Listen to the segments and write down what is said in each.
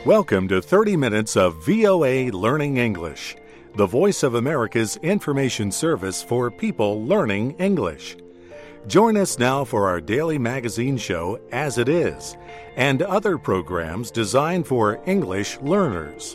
Welcome to 30 Minutes of VOA Learning English, the voice of America's information service for people learning English. Join us now for our daily magazine show, As It Is, and other programs designed for English learners.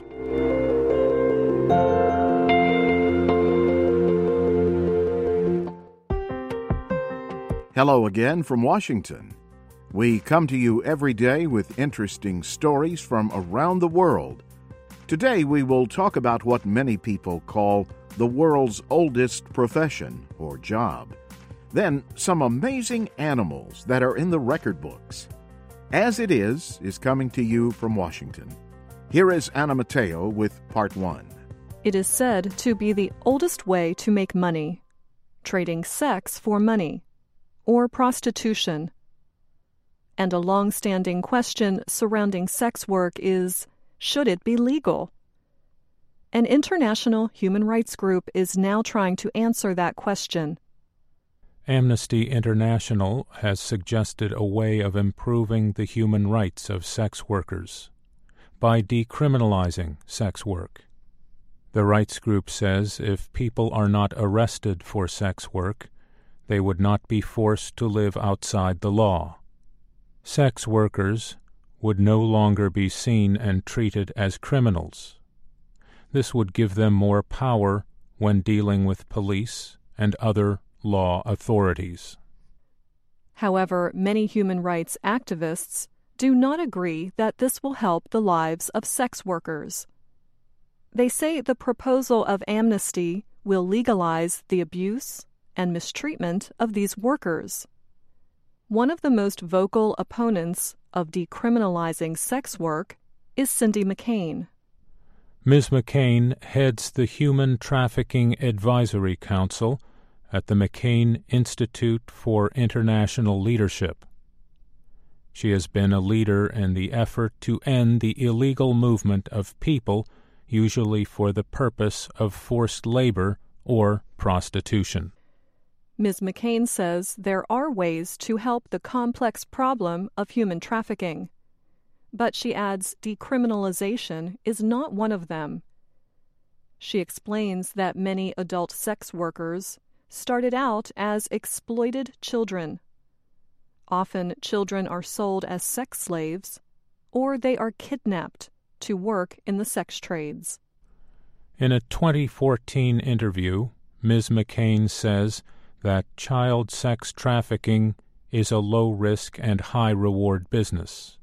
Hello again from Washington. We come to you every day with interesting stories from around the world. Today we will talk about what many people call the world's oldest profession or job. Then some amazing animals that are in the record books. As It Is coming to you from Washington. Here is Anna Mateo with Part 1. It is said to be the oldest way to make money, trading sex for money, or prostitution. And a long-standing question surrounding sex work is, should it be legal? An international human rights group is now trying to answer that question. Amnesty International has suggested a way of improving the human rights of sex workers by decriminalizing sex work. The rights group says if people are not arrested for sex work, they would not be forced to live outside the law. Sex workers would no longer be seen and treated as criminals. This would give them more power when dealing with police and other law authorities. However, many human rights activists do not agree that this will help the lives of sex workers. They say the proposal of amnesty will legalize the abuse and mistreatment of these workers. One of the most vocal opponents of decriminalizing sex work is Cindy McCain. Ms. McCain heads the Human Trafficking Advisory Council at the McCain Institute for International Leadership. She has been a leader in the effort to end the illegal movement of people, usually for the purpose of forced labor or prostitution. Ms. McCain says there are ways to help the complex problem of human trafficking, but she adds decriminalization is not one of them. She explains that many adult sex workers started out as exploited children. Often children are sold as sex slaves, or they are kidnapped to work in the sex trades. In a 2014 interview, Ms. McCain says that child sex trafficking is a low-risk and high-reward business.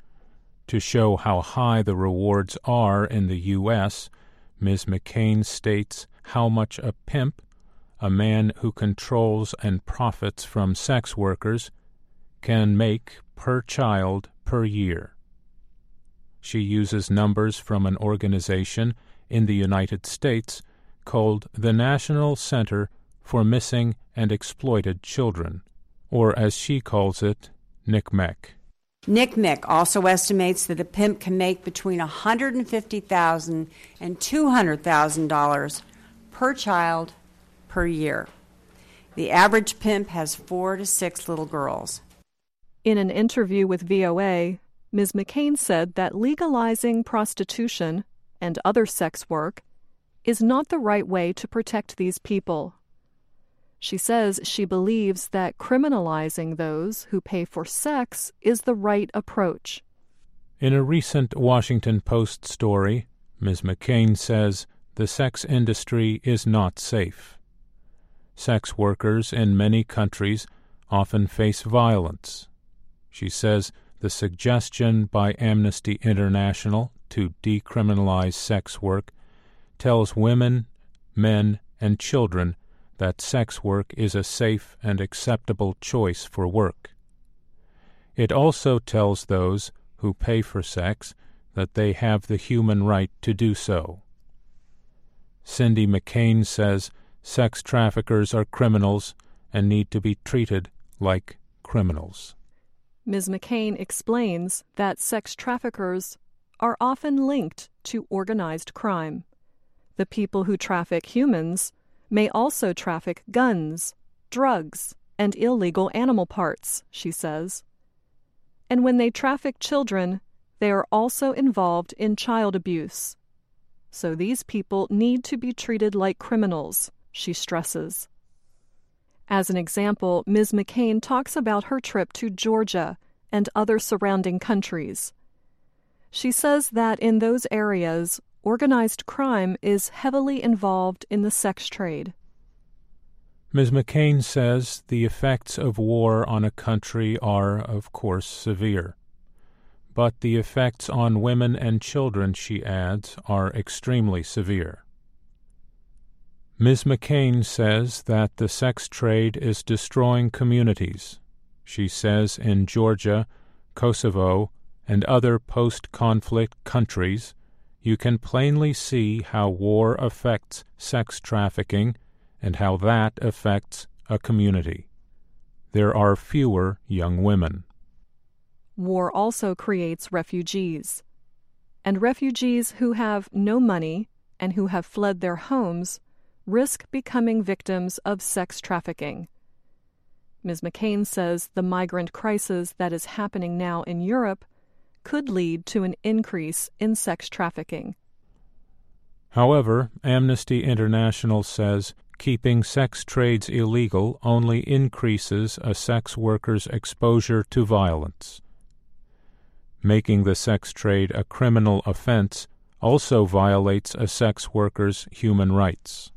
To show how high the rewards are in the U.S., Ms. McCain states how much a pimp, a man who controls and profits from sex workers, can make per child per year. She uses numbers from an organization in the United States called the National Center for Missing and Exploited Children, or as she calls it, NCMEC. NCMEC also estimates that a pimp can make between $150,000 and $200,000 per child per year. The average pimp has 4 to 6 little girls. In an interview with VOA, Ms. McCain said that legalizing prostitution and other sex work is not the right way to protect these people. She says she believes that criminalizing those who pay for sex is the right approach. In a recent Washington Post story, Ms. McCain says the sex industry is not safe. Sex workers in many countries often face violence. She says the suggestion by Amnesty International to decriminalize sex work tells women, men, and children that sex work is a safe and acceptable choice for work. It also tells those who pay for sex that they have the human right to do so. Cindy McCain says sex traffickers are criminals and need to be treated like criminals. Ms. McCain explains that sex traffickers are often linked to organized crime. The people who traffic humans may also traffic guns, drugs, and illegal animal parts, she says. And when they traffic children, they are also involved in child abuse. So these people need to be treated like criminals, she stresses. As an example, Ms. McCain talks about her trip to Georgia and other surrounding countries. She says that in those areas, organized crime is heavily involved in the sex trade. Ms. McCain says the effects of war on a country are, of course, severe. But the effects on women and children, she adds, are extremely severe. Ms. McCain says that the sex trade is destroying communities. She says in Georgia, Kosovo, and other post-conflict countries, you can plainly see how war affects sex trafficking and how that affects a community. There are fewer young women. War also creates refugees. And refugees who have no money and who have fled their homes risk becoming victims of sex trafficking. Ms. McCain says the migrant crisis that is happening now in Europe could lead to an increase in sex trafficking. However, Amnesty International says keeping sex trades illegal only increases a sex worker's exposure to violence. Making the sex trade a criminal offense also violates a sex worker's human rights.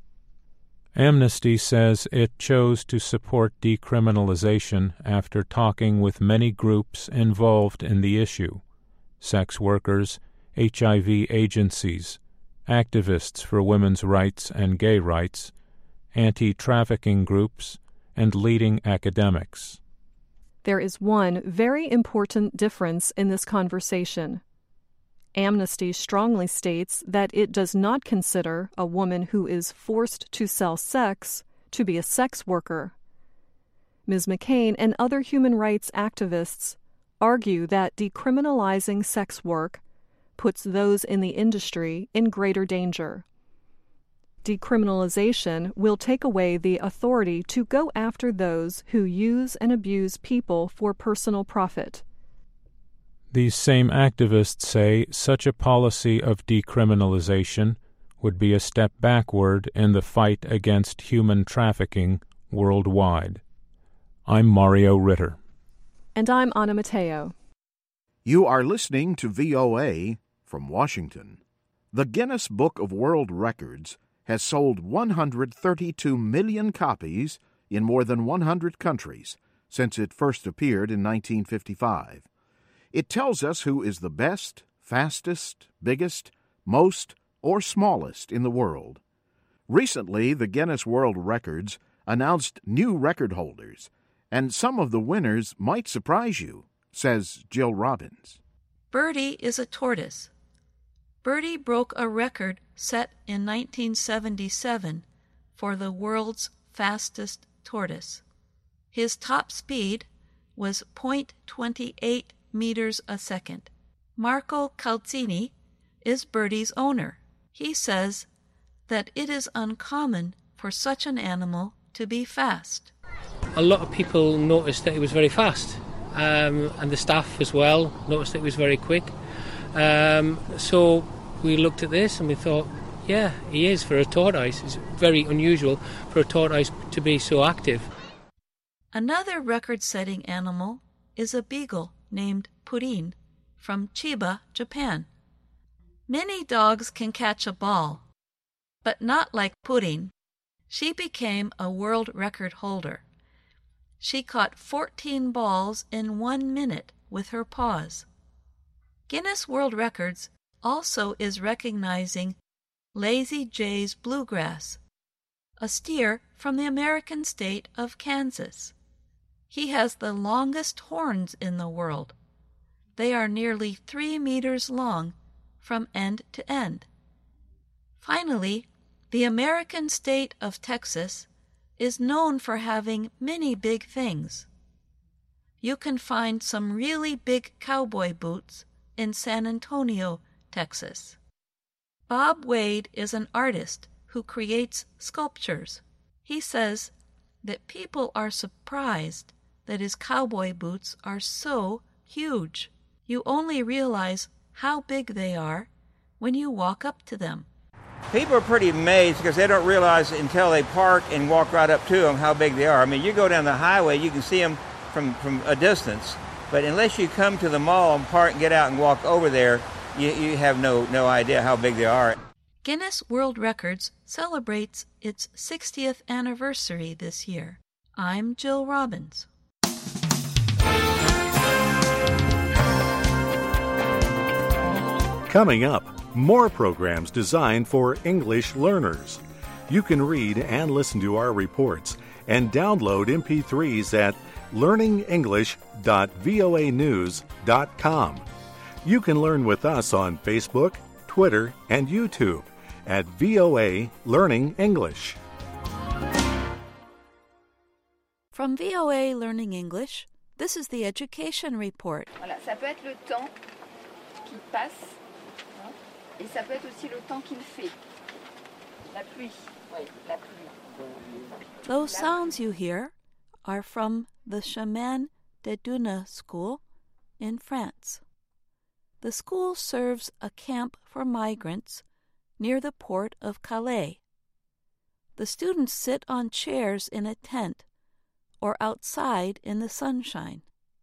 Amnesty says it chose to support decriminalization after talking with many groups involved in the issue: sex workers, HIV agencies, activists for women's rights and gay rights, anti-trafficking groups, and leading academics. There is one very important difference in this conversation. Amnesty strongly states that it does not consider a woman who is forced to sell sex to be a sex worker. Ms. McCain and other human rights activists argue that decriminalizing sex work puts those in the industry in greater danger. Decriminalization will take away the authority to go after those who use and abuse people for personal profit. These same activists say such a policy of decriminalization would be a step backward in the fight against human trafficking worldwide. I'm Mario Ritter. And I'm Anna Mateo. You are listening to VOA from Washington. The Guinness Book of World Records has sold 132 million copies in more than 100 countries since it first appeared in 1955. It tells us who is the best, fastest, biggest, most, or smallest in the world. Recently, the Guinness World Records announced new record holders, and some of the winners might surprise you, says Jill Robbins. Birdie is a tortoise. Birdie broke a record set in 1977 for the world's fastest tortoise. His top speed was 0.28 meters a second. Marco Calzini is Birdie's owner. He says that it is uncommon for such an animal to be fast. A lot of people noticed that he was very fast, and the staff as well noticed that he was very quick. So we looked at this and we thought, yeah, he is for a tortoise. It's very unusual for a tortoise to be so active. Another record-setting animal is a beagle named Purin from Chiba, Japan. Many dogs can catch a ball, but not like Purin. She became a world record holder. She caught 14 balls in 1 minute with her paws. Guinness World Records also is recognizing Lazy J's Bluegrass, a steer from the American state of Kansas. He has the longest horns in the world. They are nearly 3 meters long from end to end. Finally, the American state of Texas is known for having many big things. You can find some really big cowboy boots in San Antonio, Texas. Bob Wade is an artist who creates sculptures. He says that people are surprised that his cowboy boots are so huge. You only realize how big they are when you walk up to them. People are pretty amazed because they don't realize until they park and walk right up to them how big they are. I mean, you go down the highway, you can see them from a distance, but unless you come to the mall and park and get out and walk over there, you have no idea how big they are. Guinness World Records celebrates its 60th anniversary this year. I'm Jill Robbins. Coming up, more programs designed for English learners. You can read and listen to our reports and download MP3s at learningenglish.voanews.com. You can learn with us on Facebook, Twitter, and YouTube at VOA Learning English. From VOA Learning English, this is the Education Report. Voilà, ça peut être le temps qui passe, hein, et ça peut être aussi le temps qu'il fait. La pluie, oui, la pluie. Those sounds you hear are from the Chemin de Duna School in France. The school serves a camp for migrants near the port of Calais. The students sit on chairs in a tent or outside in the sunshine.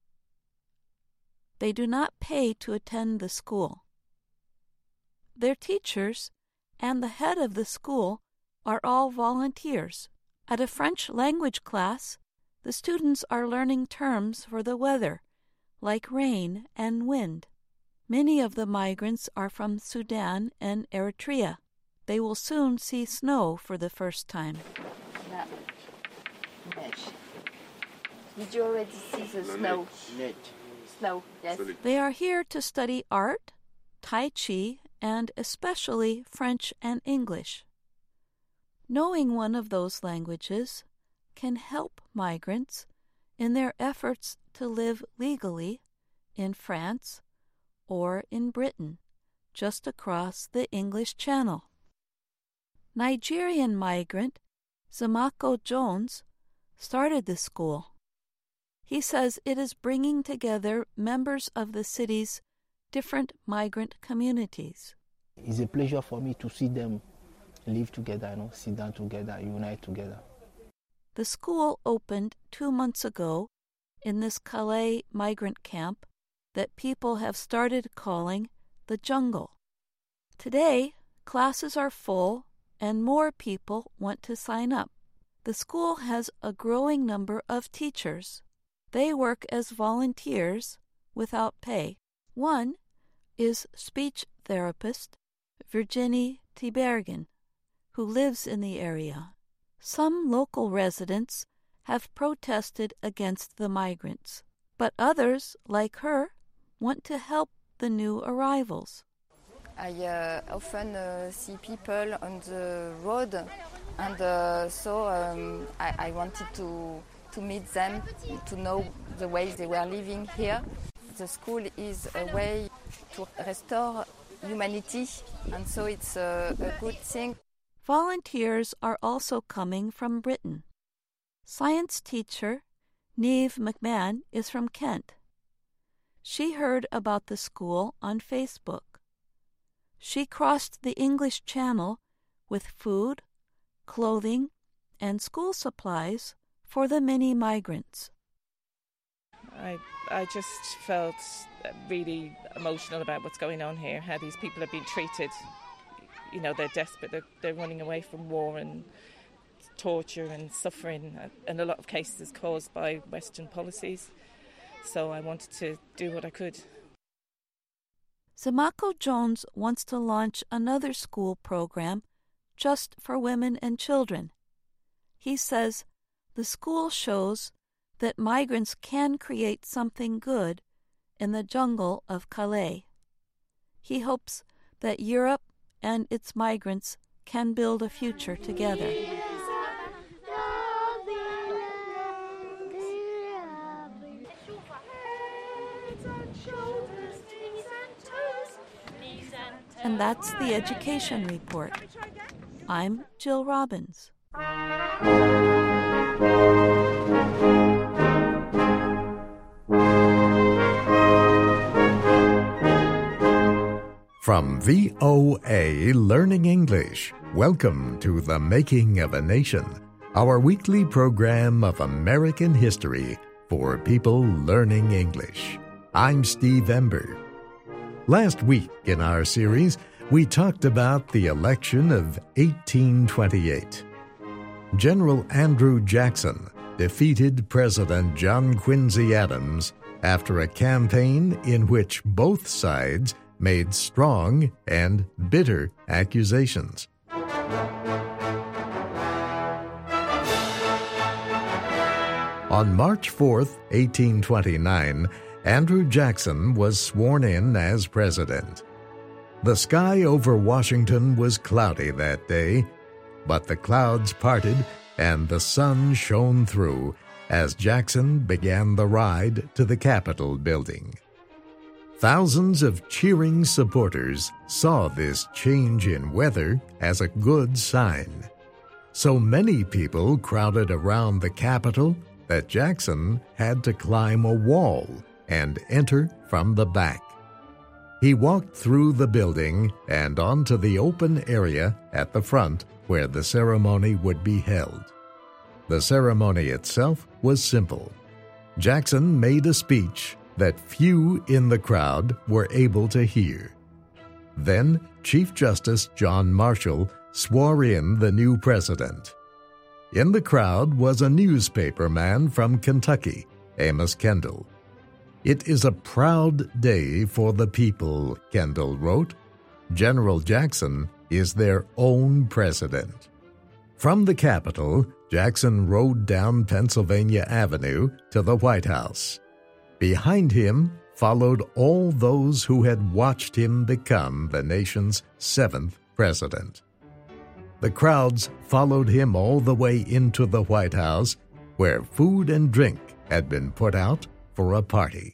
They do not pay to attend the school. Their teachers and the head of the school are all volunteers. At a French language class, the students are learning terms for the weather, like rain and wind. Many of the migrants are from Sudan and Eritrea. They will soon see snow for the first time. Did you already see the snow? Snow, yes. They are here to study art, Tai Chi, and especially French and English. Knowing one of those languages can help migrants in their efforts to live legally in France or in Britain, just across the English Channel. Nigerian migrant Zamako Jones started the school. He says it is bringing together members of the city's different migrant communities. It's a pleasure for me to see them live together, sit down together, unite together. The school opened 2 months ago in this Calais migrant camp that people have started calling the jungle. Today, classes are full and more people want to sign up. The school has a growing number of teachers. They work as volunteers without pay. One is speech therapist Virginie Tibergen, who lives in the area. Some local residents have protested against the migrants, but others, like her, want to help the new arrivals. I often see people on the road, and so I wanted to meet them, to know the ways they were living here. The school is a way to restore humanity, and so it's a good thing. Volunteers are also coming from Britain. Science teacher Niamh McMahon is from Kent. She heard about the school on Facebook. She crossed the English Channel with food, clothing, and school supplies for the many migrants. I just felt really emotional about what's going on here, how these people are being treated. They're desperate, they're running away from war and torture and suffering, and a lot of cases caused by Western policies. So I wanted to do what I could. Zamako Jones wants to launch another school program just for women and children. He says the school shows that migrants can create something good in the jungle of Calais. He hopes that Europe and its migrants can build a future together. And that's the Education Report. I'm Jill Robbins. From VOA Learning English, welcome to The Making of a Nation, our weekly program of American history for people learning English. I'm Steve Ember. Last week in our series, we talked about the election of 1828. General Andrew Jackson defeated President John Quincy Adams after a campaign in which both sides made strong and bitter accusations. On March 4th, 1829, Andrew Jackson was sworn in as president. The sky over Washington was cloudy that day, but the clouds parted and the sun shone through as Jackson began the ride to the Capitol building. Thousands of cheering supporters saw this change in weather as a good sign. So many people crowded around the Capitol that Jackson had to climb a wall and enter from the back. He walked through the building and onto the open area at the front where the ceremony would be held. The ceremony itself was simple. Jackson made a speech that few in the crowd were able to hear. Then Chief Justice John Marshall swore in the new president. In the crowd was a newspaper man from Kentucky, Amos Kendall. "It is a proud day for the people," Kendall wrote. "General Jackson is their own president." From the Capitol, Jackson rode down Pennsylvania Avenue to the White House. Behind him followed all those who had watched him become the nation's 7th president. The crowds followed him all the way into the White House, where food and drink had been put out for a party.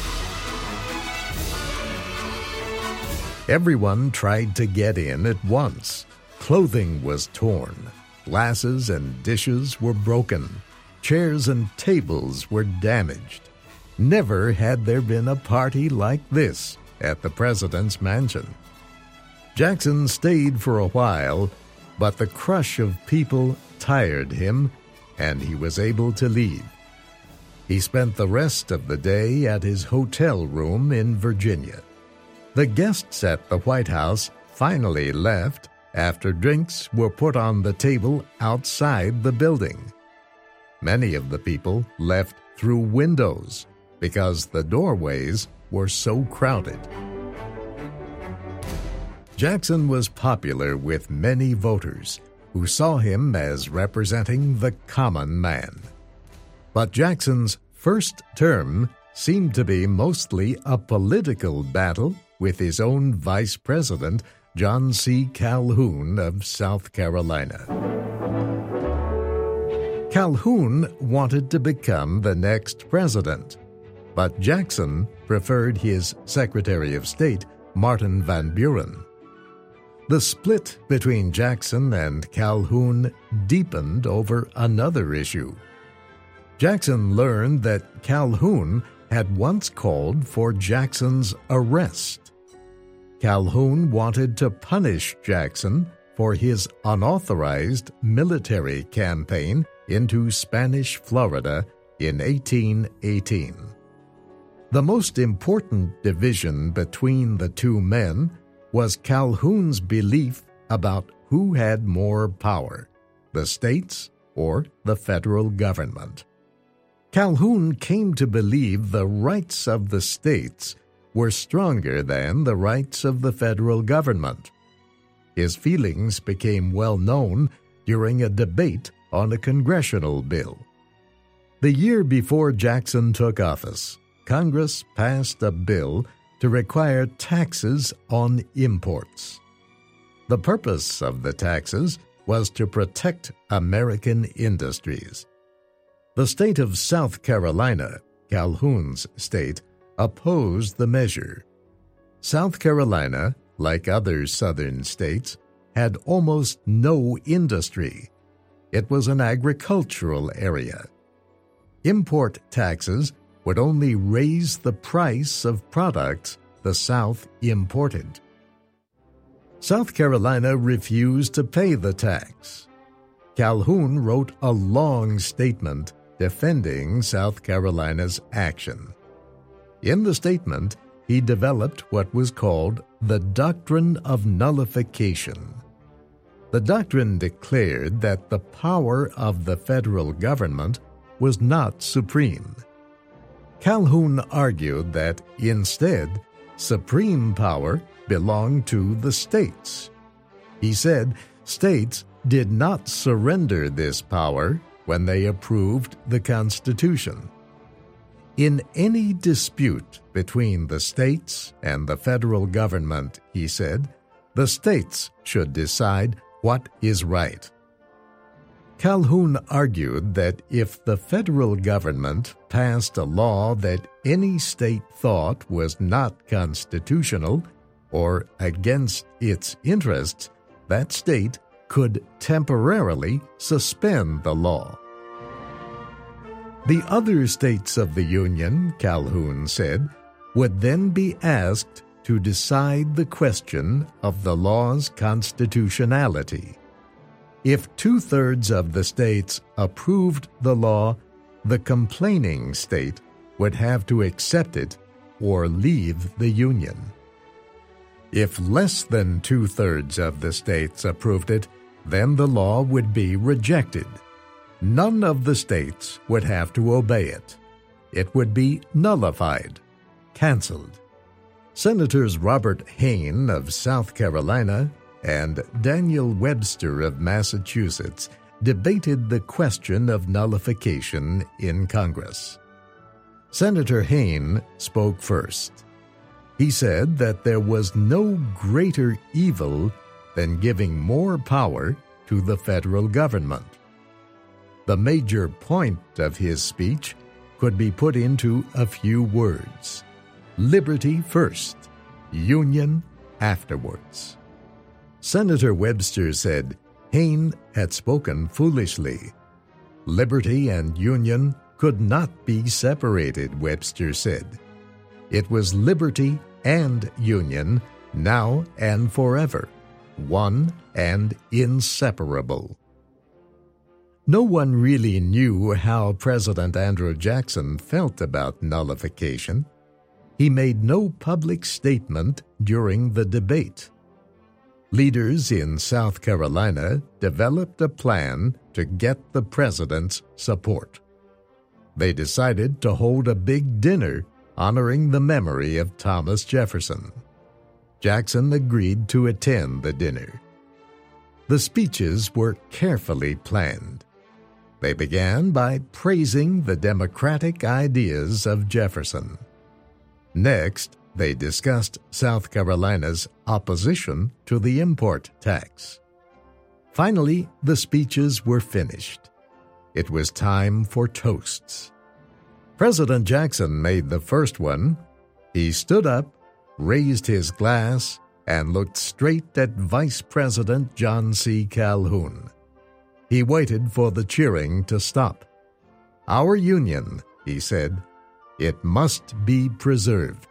Everyone tried to get in at once. Clothing was torn. Glasses and dishes were broken. Chairs and tables were damaged. Never had there been a party like this at the president's mansion. Jackson stayed for a while, but the crush of people tired him, and he was able to leave. He spent the rest of the day at his hotel room in Virginia. The guests at the White House finally left after drinks were put on the table outside the building. Many of the people left through windows because the doorways were so crowded. Jackson was popular with many voters who saw him as representing the common man. But Jackson's first term seemed to be mostly a political battle with his own vice president, John C. Calhoun of South Carolina. Calhoun wanted to become the next president, but Jackson preferred his Secretary of State, Martin Van Buren. The split between Jackson and Calhoun deepened over another issue. Jackson learned that Calhoun had once called for Jackson's arrest. Calhoun wanted to punish Jackson for his unauthorized military campaign into Spanish Florida in 1818. The most important division between the two men was Calhoun's belief about who had more power, the states or the federal government. Calhoun came to believe the rights of the states were stronger than the rights of the federal government. His feelings became well known during a debate on a congressional bill. The year before Jackson took office, Congress passed a bill to require taxes on imports. The purpose of the taxes was to protect American industries. The state of South Carolina, Calhoun's state, opposed the measure. South Carolina, like other southern states, had almost no industry. It was an agricultural area. Import taxes would only raise the price of products the South imported. South Carolina refused to pay the tax. Calhoun wrote a long statement defending South Carolina's action. In the statement, he developed what was called the Doctrine of Nullification. The doctrine declared that the power of the federal government was not supreme. Calhoun argued that, instead, supreme power belonged to the states. He said states did not surrender this power when they approved the Constitution. In any dispute between the states and the federal government, he said, the states should decide what is right. Calhoun argued that if the federal government passed a law that any state thought was not constitutional or against its interests, that state could temporarily suspend the law. The other states of the Union, Calhoun said, would then be asked to decide the question of the law's constitutionality. If 2/3 of the states approved the law, the complaining state would have to accept it or leave the Union. If less than 2/3 of the states approved it, then the law would be rejected. None of the states would have to obey it. It would be nullified, canceled. Senators Robert Hayne of South Carolina and Daniel Webster of Massachusetts debated the question of nullification in Congress. Senator Hayne spoke first. He said that there was no greater evil than giving more power to the federal government. The major point of his speech could be put into a few words: liberty first, union afterwards. Senator Webster said Hayne had spoken foolishly. Liberty and union could not be separated, Webster said. It was liberty and union, now and forever, one and inseparable. No one really knew how President Andrew Jackson felt about nullification. He made no public statement during the debate. Leaders in South Carolina developed a plan to get the president's support. They decided to hold a big dinner honoring the memory of Thomas Jefferson. Jackson agreed to attend the dinner. The speeches were carefully planned. They began by praising the democratic ideas of Jefferson. Next, they discussed South Carolina's opposition to the import tax. Finally, the speeches were finished. It was time for toasts. President Jackson made the first one. He stood up, raised his glass, and looked straight at Vice President John C. Calhoun. He waited for the cheering to stop. "Our Union," he said, "it must be preserved."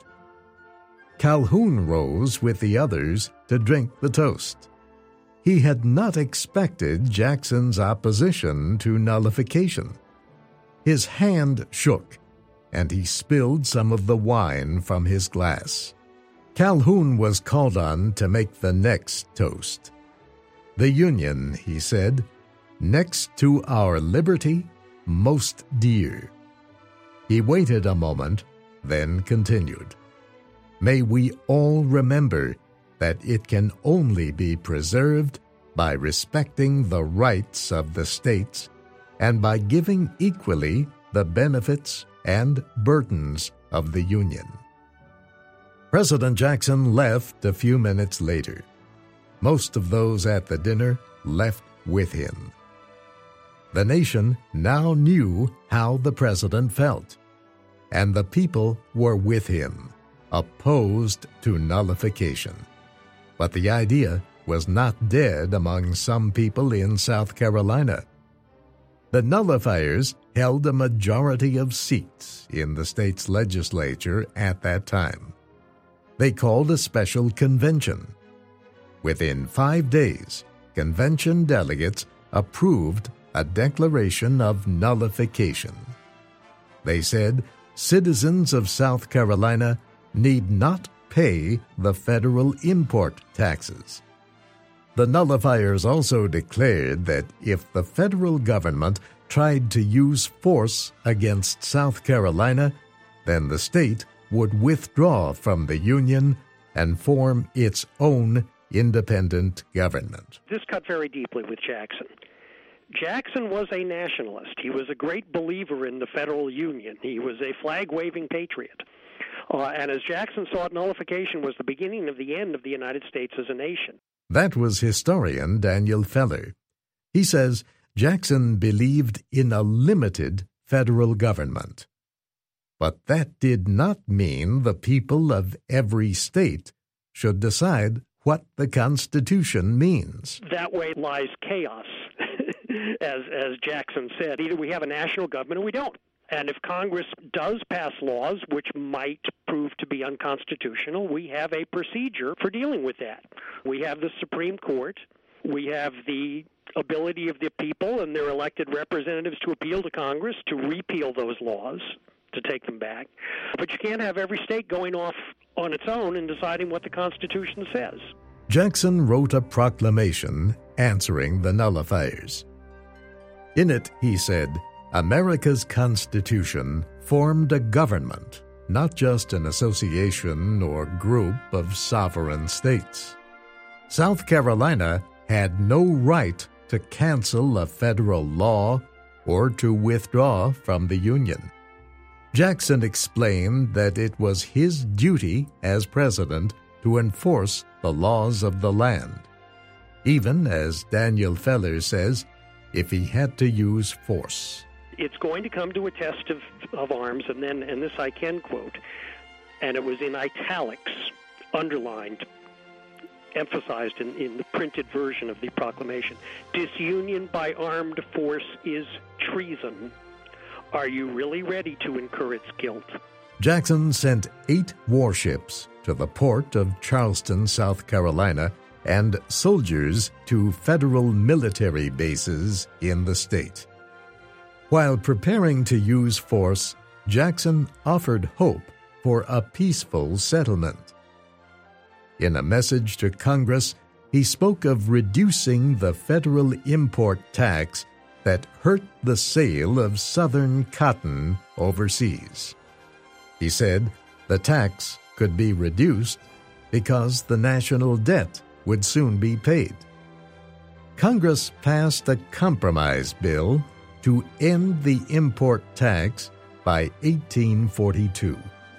Calhoun rose with the others to drink the toast. He had not expected Jackson's opposition to nullification. His hand shook, and he spilled some of the wine from his glass. Calhoun was called on to make the next toast. "The Union," he said, "next to our liberty, most dear." He waited a moment, then continued. "May we all remember that it can only be preserved by respecting the rights of the states and by giving equally the benefits and burdens of the Union." President Jackson left a few minutes later. Most of those at the dinner left with him. The nation now knew how the president felt, and the people were with him, opposed to nullification. But the idea was not dead among some people in South Carolina. The nullifiers held a majority of seats in the state's legislature at that time. They called a special convention. Within 5 days, convention delegates approved a declaration of nullification. They said citizens of South Carolina need not pay the federal import taxes. The nullifiers also declared that if the federal government tried to use force against South Carolina, then the state would withdraw from the Union and form its own independent government. This cut very deeply with Jackson. Jackson was a nationalist. He was a great believer in the federal union. He was a flag-waving patriot. And as Jackson saw it, nullification was the beginning of the end of the United States as a nation. That was historian Daniel Feller. He says Jackson believed in a limited federal government. But that did not mean the people of every state should decide what the Constitution means. That way lies chaos, as Jackson said. Either we have a national government or we don't. And if Congress does pass laws which might prove to be unconstitutional, we have a procedure for dealing with that. We have the Supreme Court. We have the ability of the people and their elected representatives to appeal to Congress to repeal those laws, to take them back. But you can't have every state going off on its own and deciding what the Constitution says. Jackson wrote a proclamation answering the nullifiers. In it, he said, America's Constitution formed a government, not just an association or group of sovereign states. South Carolina had no right to cancel a federal law or to withdraw from the Union. Jackson explained that it was his duty as president to enforce the laws of the land, even, as Daniel Feller says, if he had to use force. It's going to come to a test of arms, and this I can quote, and it was in italics, underlined, emphasized in the printed version of the proclamation. Disunion by armed force is treason. Are you really ready to incur its guilt? Jackson sent 8 warships to the port of Charleston, South Carolina, and soldiers to federal military bases in the state. While preparing to use force, Jackson offered hope for a peaceful settlement. In a message to Congress, he spoke of reducing the federal import tax that hurt the sale of Southern cotton overseas. He said the tax could be reduced because the national debt would soon be paid. Congress passed a compromise bill to end the import tax by 1842.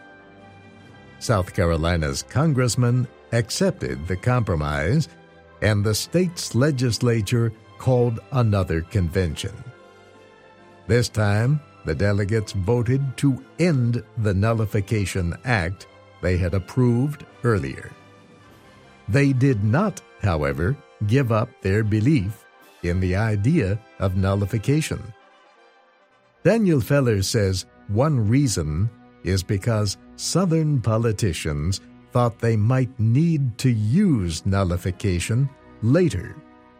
South Carolina's congressmen accepted the compromise, and the state's legislature called another convention. This time, the delegates voted to end the Nullification Act they had approved earlier. They did not, however, give up their belief in the idea of nullification. Daniel Feller says one reason is because Southern politicians thought they might need to use nullification later.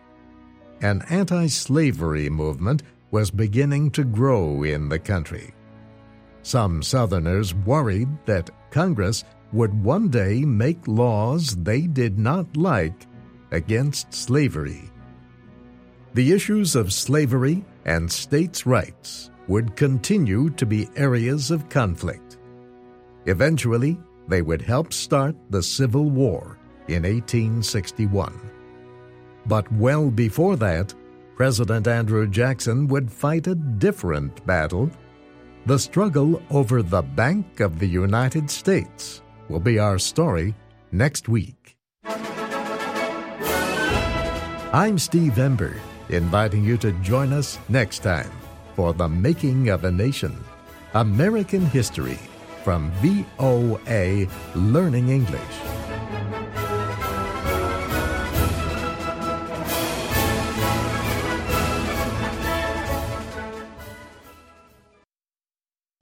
An anti-slavery movement was beginning to grow in the country. Some Southerners worried that Congress would one day make laws they did not like against slavery. The issues of slavery and states' rights would continue to be areas of conflict. Eventually, they would help start the Civil War in 1861. But well before that, President Andrew Jackson would fight a different battle. The struggle over the Bank of the United States will be our story next week. I'm Steve Ember, inviting you to join us next time for The Making of a Nation, American History from VOA Learning English.